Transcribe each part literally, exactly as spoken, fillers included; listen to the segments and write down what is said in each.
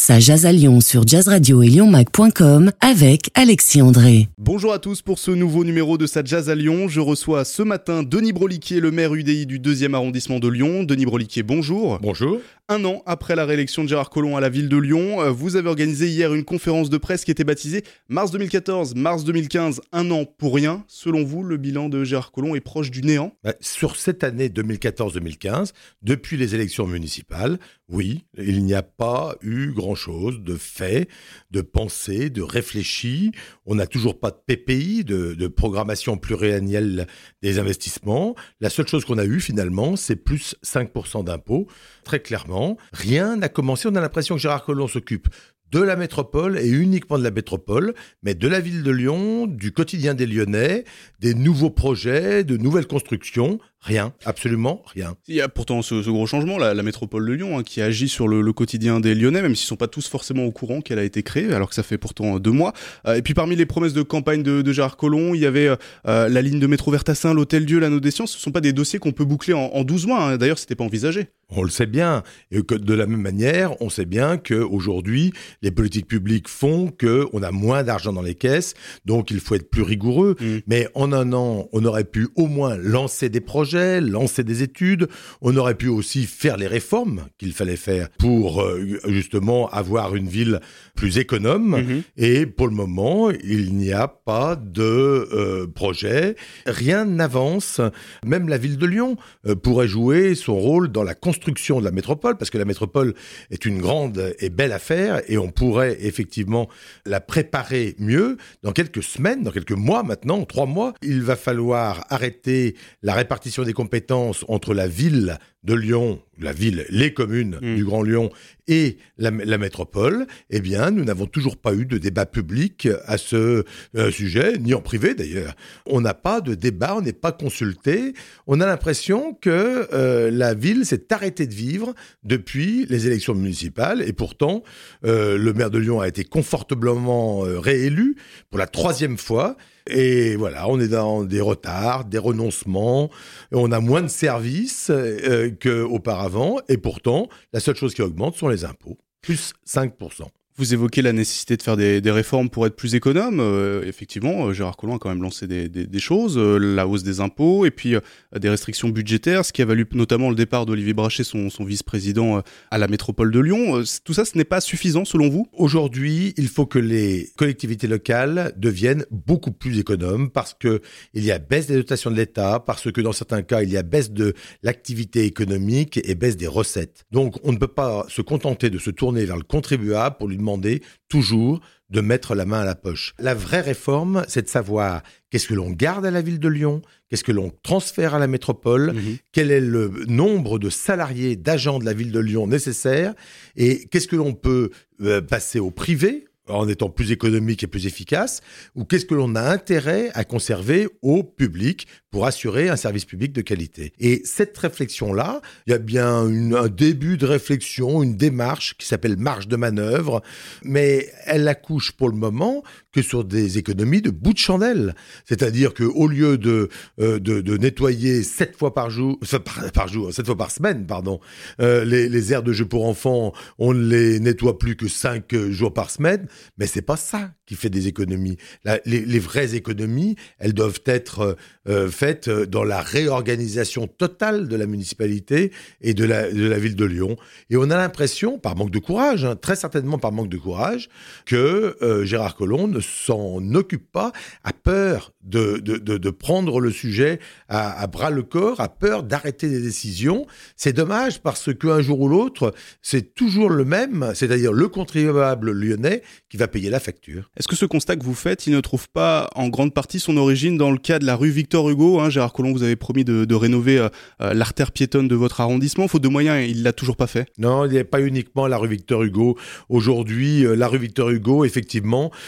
Ça jase à Lyon sur Jazz Radio et lyon mag point com avec Alexis André. Bonjour à tous pour ce nouveau numéro de Ça jase à Lyon. Je reçois ce matin Denis Broliquier, le maire U D I du deuxième arrondissement de Lyon. Denis Broliquier, bonjour. Bonjour. Un an après la réélection de Gérard Collomb à la ville de Lyon, vous avez organisé hier une conférence de presse qui était baptisée Mars deux mille quatorze, Mars deux mille quinze, un an pour rien. Selon vous, le bilan de Gérard Collomb est proche du néant ? Bah, sur cette année deux mille quatorze deux mille quinze, depuis les élections municipales, oui, il n'y a pas eu grand-chose de fait, de pensé, de réfléchi. On n'a toujours pas de P P I, de, de programmation pluriannuelle des investissements. La seule chose qu'on a eue finalement, c'est plus cinq pour cent d'impôts, très clairement. Rien n'a commencé. On a l'impression que Gérard Collomb s'occupe de la métropole et uniquement de la métropole, mais de la ville de Lyon, du quotidien des Lyonnais, des nouveaux projets, de nouvelles constructions. Rien, absolument rien. Il y a pourtant ce, ce gros changement, la, la métropole de Lyon, hein, qui agit sur le, le quotidien des Lyonnais, même s'ils ne sont pas tous forcément au courant qu'elle a été créée, alors que ça fait pourtant deux mois. Euh, et puis parmi les promesses de campagne de, de Gérard Collomb, il y avait euh, la ligne de métro Vertassin, l'Hôtel-Dieu, l'Anneau des Sciences. Ce ne sont pas des dossiers qu'on peut boucler en, en douze mois. Hein. D'ailleurs, ce n'était pas envisagé. On le sait bien. Et que de la même manière, on sait bien qu'aujourd'hui, les politiques publiques font qu'on a moins d'argent dans les caisses, donc il faut être plus rigoureux. Mmh. Mais en un an, on aurait pu au moins lancer des projets, lancer des études. On aurait pu aussi faire les réformes qu'il fallait faire pour euh, justement avoir une ville plus économe. Mmh. Et pour le moment, il n'y a pas de euh, projet. Rien n'avance. Même la ville de Lyon euh, pourrait jouer son rôle dans la construction de la métropole, parce que la métropole est une grande et belle affaire et on pourrait effectivement la préparer mieux. Dans quelques semaines, dans quelques mois maintenant, trois mois, il va falloir arrêter la répartition des compétences entre la ville de Lyon, la ville, les communes mmh. du Grand Lyon et la, la métropole. Eh bien, nous n'avons toujours pas eu de débat public à ce euh, sujet, ni en privé d'ailleurs. On n'a pas de débat, on n'est pas consulté. On a l'impression que euh, la ville s'est arrêtée de vivre depuis les élections municipales et pourtant, euh, le maire de Lyon a été confortablement euh, réélu pour la troisième fois. Et voilà, on est dans des retards, des renoncements, on a moins de services euh, qu'auparavant, et pourtant, la seule chose qui augmente sont les impôts, plus cinq pour cent. Vous évoquez la nécessité de faire des, des réformes pour être plus économe. Euh, effectivement, Gérard Collomb a quand même lancé des, des, des choses, euh, la hausse des impôts et puis euh, des restrictions budgétaires, ce qui a valu notamment le départ d'Olivier Brachet, son, son vice-président euh, à la métropole de Lyon. Euh, tout ça, ce n'est pas suffisant selon vous ? Aujourd'hui, il faut que les collectivités locales deviennent beaucoup plus économes parce que il y a baisse des dotations de l'État, parce que dans certains cas, il y a baisse de l'activité économique et baisse des recettes. Donc, on ne peut pas se contenter de se tourner vers le contribuable pour lui demander toujours de mettre la main à la poche. La vraie réforme, c'est de savoir qu'est-ce que l'on garde à la ville de Lyon, qu'est-ce que l'on transfère à la métropole, mmh. quel est le nombre de salariés, d'agents de la ville de Lyon nécessaires, et qu'est-ce que l'on peut euh, passer au privé, en étant plus économique et plus efficace, ou qu'est-ce que l'on a intérêt à conserver au public pour assurer un service public de qualité. Et cette réflexion-là, il y a bien une, un début de réflexion, une démarche qui s'appelle marge de manœuvre, mais elle accouche pour le moment que sur des économies de bout de chandelle. C'est-à-dire qu'au lieu de, euh, de, de nettoyer sept fois par jour, enfin, par, par jour, sept fois par semaine, pardon, euh, les, les aires de jeux pour enfants, on ne les nettoie plus que cinq jours par semaine. Mais c'est pas ça qui fait des économies. La, les, les vraies économies, elles doivent être euh, faites dans la réorganisation totale de la municipalité et de la, de la ville de Lyon. Et on a l'impression, par manque de courage, hein, très certainement par manque de courage, que euh, Gérard Collomb ne s'en occupe pas, a peur de, de, de, de prendre le sujet à, à bras le corps, a peur d'arrêter des décisions. C'est dommage parce qu'un jour ou l'autre, c'est toujours le même, c'est-à-dire le contribuable lyonnais qui va payer la facture. Est-ce que ce constat que vous faites, il ne trouve pas en grande partie son origine dans le cas de la rue Victor Hugo, hein, Gérard Collomb, vous avez promis de, de rénover euh, l'artère piétonne de votre arrondissement. Faute de moyens, il l'a toujours pas fait. Non, il n'y a pas uniquement la rue Victor Hugo. Aujourd'hui, euh, la rue Victor Hugo, effectivement, on a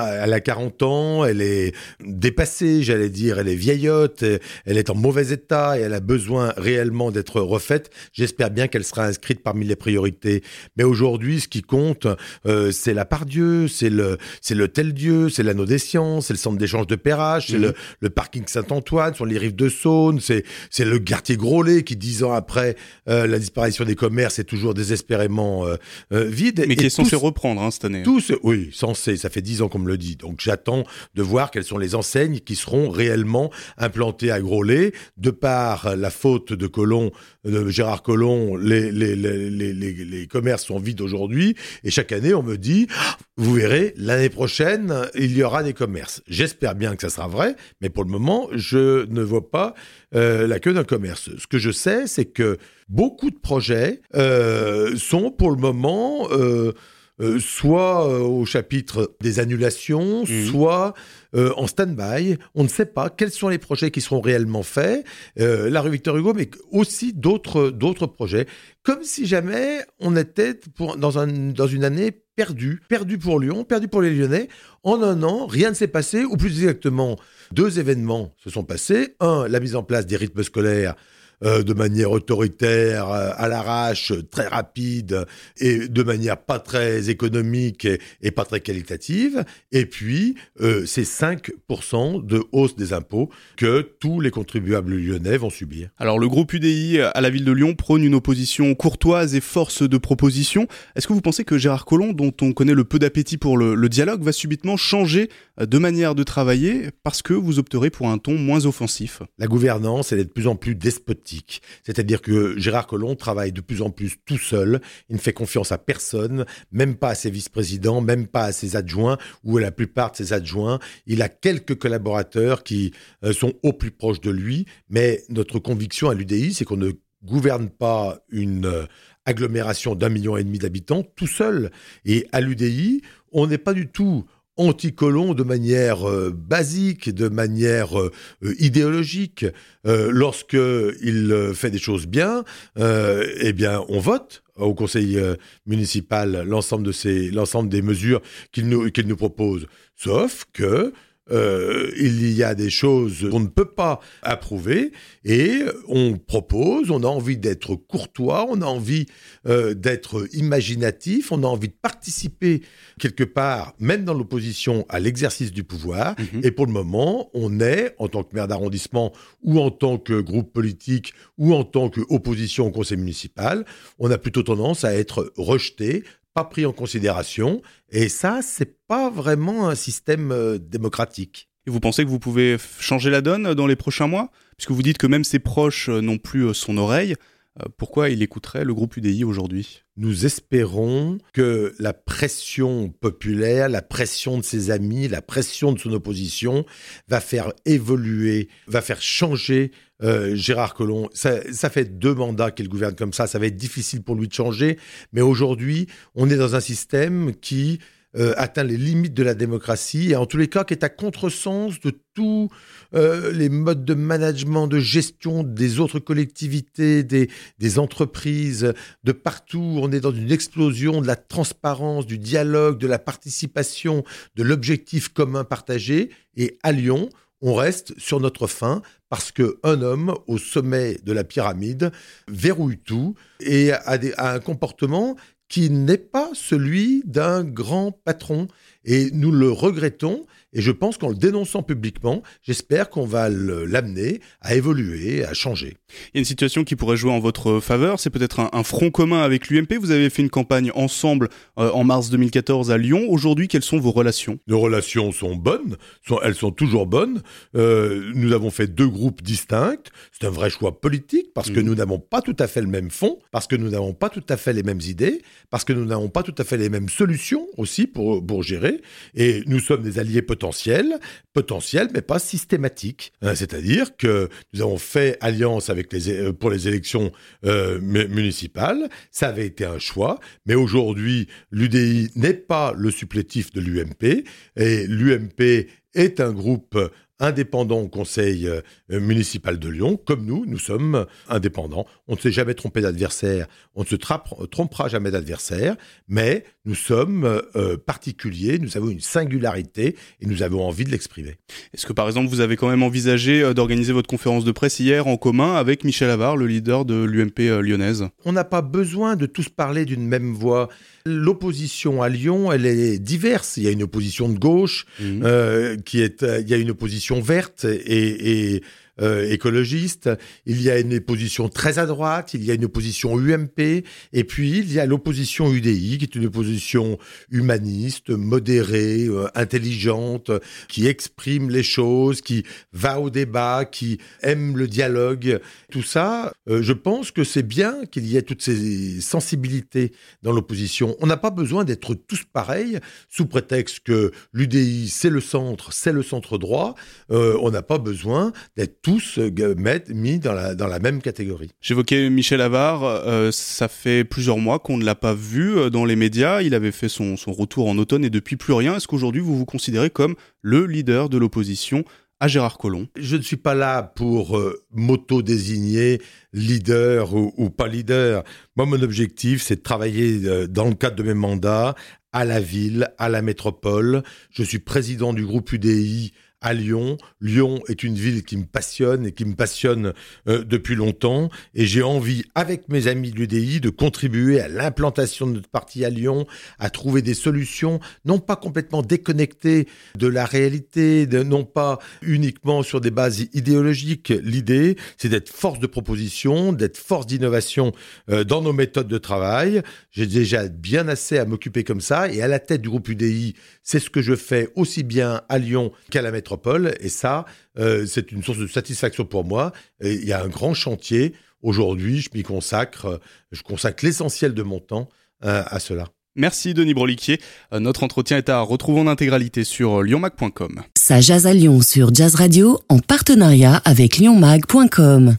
a, elle a quarante ans, elle est dépassée, j'allais dire, elle est vieillotte, elle est en mauvais état et elle a besoin réellement d'être refaite. J'espère bien qu'elle sera inscrite parmi les priorités. Mais aujourd'hui, ce qui compte, euh, c'est la Part-Dieu, c'est le, c'est le Tel-Dieu, c'est l'Anneau des Sciences, c'est le centre d'échange de Perrache, c'est mmh. le, le parking Saint-Antoine, sur les rives de Saône, c'est, c'est le quartier Groslay qui, dix ans après euh, la disparition des commerces, est toujours désespérément euh, euh, vide. Mais et qui est censé tous, reprendre hein, cette année. Tous, oui, censé, ça fait dix ans qu'on me le dit. Donc j'attends de voir quelles sont les enseignes qui seront réellement implantées à Groslay. De par la faute de Collomb, de Gérard Collomb, les, les, les, les, les, les commerces sont vides aujourd'hui. Et chaque année, on me dit, vous verrez, l'année prochaine, il y aura des commerces. J'espère bien que ça sera vrai, mais pour le moment, je ne vois pas euh, la queue d'un commerce. Ce que je sais, c'est que beaucoup de projets euh, sont pour le moment euh, euh, soit euh, au chapitre des annulations, mmh. soit euh, en stand-by. On ne sait pas quels sont les projets qui seront réellement faits. Euh, la rue Victor Hugo, mais aussi d'autres, d'autres projets. Comme si jamais on était pour, dans, un, dans une année perdue. Perdue pour Lyon, perdue pour les Lyonnais. En un an, rien ne s'est passé, ou plus exactement, deux événements se sont passés. Un, la mise en place des rythmes scolaires Euh, de manière autoritaire, euh, à l'arrache, très rapide et de manière pas très économique et, et pas très qualitative. Et puis, euh, c'est cinq pour cent de hausse des impôts que tous les contribuables lyonnais vont subir. Alors, le groupe U D I à la ville de Lyon prône une opposition courtoise et force de proposition. Est-ce que vous pensez que Gérard Collomb, dont on connaît le peu d'appétit pour le, le dialogue, va subitement changer de manière de travailler parce que vous opterez pour un ton moins offensif ? La gouvernance, elle est de plus en plus despotique. C'est-à-dire que Gérard Collomb travaille de plus en plus tout seul. Il ne fait confiance à personne, même pas à ses vice-présidents, même pas à ses adjoints ou à la plupart de ses adjoints. Il a quelques collaborateurs qui euh, sont au plus proche de lui. Mais notre conviction à l'U D I, c'est qu'on ne gouverne pas une euh, agglomération d'un million et demi d'habitants tout seul. Et à l'U D I, on n'est pas du tout anti-Collomb de manière euh, basique, de manière euh, idéologique. Euh, Lorsqu'il euh, fait des choses bien, euh, eh bien, on vote au conseil euh, municipal l'ensemble de ces, l'ensemble des mesures qu'il nous, qu'il nous propose. Sauf que Euh, il y a des choses qu'on ne peut pas approuver et on propose, on a envie d'être courtois, on a envie euh, d'être imaginatif, on a envie de participer quelque part, même dans l'opposition, à l'exercice du pouvoir. Mmh. Et pour le moment, on est, en tant que maire d'arrondissement ou en tant que groupe politique ou en tant qu'opposition au conseil municipal, on a plutôt tendance à être rejeté, pas pris en considération, et ça, c'est pas vraiment un système euh, démocratique. Et vous pensez que vous pouvez changer la donne dans les prochains mois ? Puisque vous dites que même ses proches n'ont plus son oreille, pourquoi il écouterait le groupe U D I aujourd'hui ? Nous espérons que la pression populaire, la pression de ses amis, la pression de son opposition va faire évoluer, va faire changer euh, Gérard Collomb. Ça, ça fait deux mandats qu'il gouverne comme ça, ça va être difficile pour lui de changer, mais aujourd'hui, on est dans un système qui Euh, atteint les limites de la démocratie et en tous les cas qui est à contresens de tous euh, les modes de management, de gestion des autres collectivités, des, des entreprises, de partout. On est dans une explosion de la transparence, du dialogue, de la participation, de l'objectif commun partagé. Et à Lyon, on reste sur notre faim parce qu'un homme au sommet de la pyramide verrouille tout et a, des, a un comportement qui n'est pas celui d'un grand patron. Et nous le regrettons, et je pense qu'en le dénonçant publiquement, j'espère qu'on va le, l'amener à évoluer, à changer. Il y a une situation qui pourrait jouer en votre faveur, c'est peut-être un, un front commun avec l'U M P. Vous avez fait une campagne ensemble euh, en mars deux mille quatorze à Lyon. Aujourd'hui, quelles sont vos relations ? Nos relations sont bonnes, sont, elles sont toujours bonnes. Euh, nous avons fait deux groupes distincts. C'est un vrai choix politique, parce que mmh. nous n'avons pas tout à fait le même fond, parce que nous n'avons pas tout à fait les mêmes idées, parce que nous n'avons pas tout à fait les mêmes solutions aussi pour, pour gérer. Et nous sommes des alliés potentiels, potentiels, mais pas systématiques. Hein, c'est-à-dire que nous avons fait alliance avec les, pour les élections euh, municipales. Ça avait été un choix. Mais aujourd'hui, l'U D I n'est pas le supplétif de l'U M P. Et l'U M P est un groupe indépendants au conseil euh, municipal de Lyon, comme nous, nous sommes indépendants. On ne s'est jamais trompé d'adversaire, on ne se trappe, trompera jamais d'adversaire, mais nous sommes euh, particuliers, nous avons une singularité et nous avons envie de l'exprimer. Est-ce que par exemple vous avez quand même envisagé d'organiser votre conférence de presse hier en commun avec Michel Avare, le leader de l'U M P lyonnaise ? On n'a pas besoin de tous parler d'une même voix. L'opposition à Lyon, elle est diverse. Il y a une opposition de gauche, mmh. euh, qui est, il y a une opposition verte et, et euh, écologiste. Il y a une opposition très à droite. Il y a une opposition U M P. Et puis, il y a l'opposition U D I, qui est une opposition humaniste, modérée, euh, intelligente, qui exprime les choses, qui va au débat, qui aime le dialogue. Tout ça, euh, je pense que c'est bien qu'il y ait toutes ces sensibilités dans l'opposition. On n'a pas besoin d'être tous pareils, sous prétexte que l'U D I, c'est le centre, c'est le centre droit. Euh, on n'a pas besoin d'être tous euh, mis dans la, dans la même catégorie. J'évoquais Michel Avare, euh, ça fait plusieurs mois qu'on ne l'a pas vu dans les médias. Il avait fait son, son retour en automne et depuis plus rien. Est-ce qu'aujourd'hui vous vous considérez comme le leader de l'opposition à Gérard Collomb? Je ne suis pas là pour euh, m'auto-désigner leader ou, ou pas leader. Moi, mon objectif, c'est de travailler euh, dans le cadre de mes mandats à la ville, à la métropole. Je suis président du groupe U D I à Lyon. Lyon est une ville qui me passionne et qui me passionne euh, depuis longtemps. Et j'ai envie, avec mes amis de l'U D I, de contribuer à l'implantation de notre parti à Lyon, à trouver des solutions, non pas complètement déconnectées de la réalité, de, non pas uniquement sur des bases idéologiques. L'idée, c'est d'être force de proposition, d'être force d'innovation euh, dans nos méthodes de travail. J'ai déjà bien assez à m'occuper comme ça. Et à la tête du groupe U D I, c'est ce que je fais aussi bien à Lyon qu'à la métropole. Et ça, euh, c'est une source de satisfaction pour moi. Et il y a un grand chantier. Aujourd'hui, je m'y consacre. Je consacre l'essentiel de mon temps euh, à cela. Merci Denis Broliquier. Euh, notre entretien est à retrouver en intégralité sur lyon mag point com. Ça jase à Lyon sur Jazz Radio en partenariat avec lyon mag point com.